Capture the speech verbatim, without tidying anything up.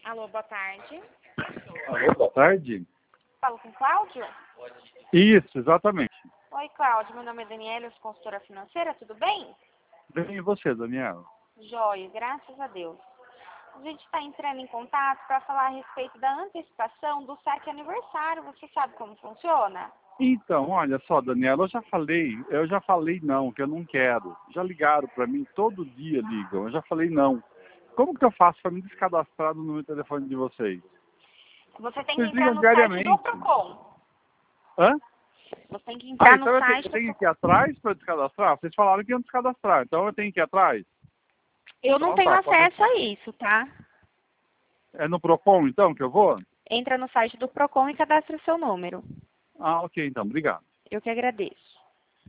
Alô, boa tarde. Alô, boa tarde. Falo com Cláudio? Isso, exatamente. Oi, Cláudio. Meu nome é Daniela, eu sou consultora financeira, tudo bem? Bem, e você, Daniela? Joia, graças a Deus. A gente está entrando em contato para falar a respeito da antecipação do saque aniversário. Você sabe como funciona? Então, olha só, Daniela, eu já falei, eu já falei não, que eu não quero. Já ligaram para mim, todo dia ligam, eu já falei não. Como que eu faço para me descadastrar no número de telefone de vocês? Você tem que Vocês entrar ligam no site do diariamente. Procon. Hã? Você tem que Ah, entrar então no eu tenho, site eu do tenho que ir Procon. atrás para descadastrar? Vocês falaram que iam descadastrar, então eu tenho que ir atrás? Eu não Então tenho tá, pode acesso deixar. a isso, tá? É no Procon, então, que eu vou? Entra no site do Procon e cadastra seu número. Ah, ok, então, obrigado. Eu que agradeço.